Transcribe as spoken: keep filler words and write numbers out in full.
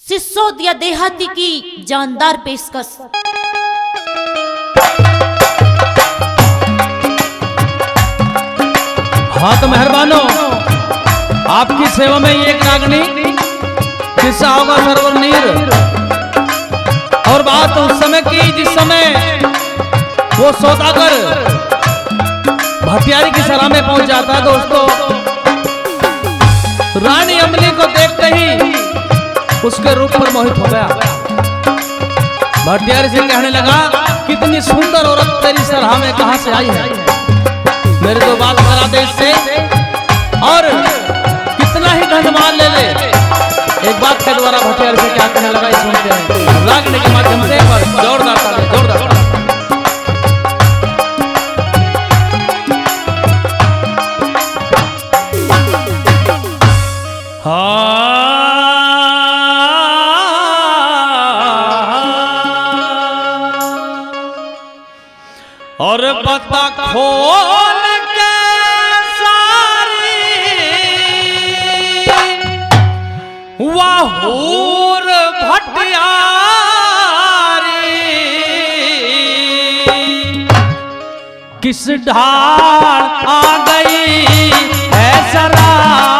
सिसोदिया देहाती की जानदार पेशकश। हाँ तो मेहरबानो, आपकी सेवा में एक नागनी किस्सा होगा सरवर नीर। और बात उस समय की जिस समय वो सौदागर भटियारी की सराह में पहुंच जाता है। दोस्तों, रानी अमली को देखते ही उसके रूप पर मोहित हो गया। भटियारी से कहने लगा, कितनी सुंदर औरत तेरी सराह में कहां से आई है, मेरे तो बात करा दे इससे, और कितना ही धन माल ले ले। एक बात के द्वारा भटियारी से क्या कहने लगा, सुनते हैं रागनी के माध्यम से। जोरदार ताली, जोरदार। और पता खोल के सारी वाहूर भटियारी किस ढाल आ गई है सरा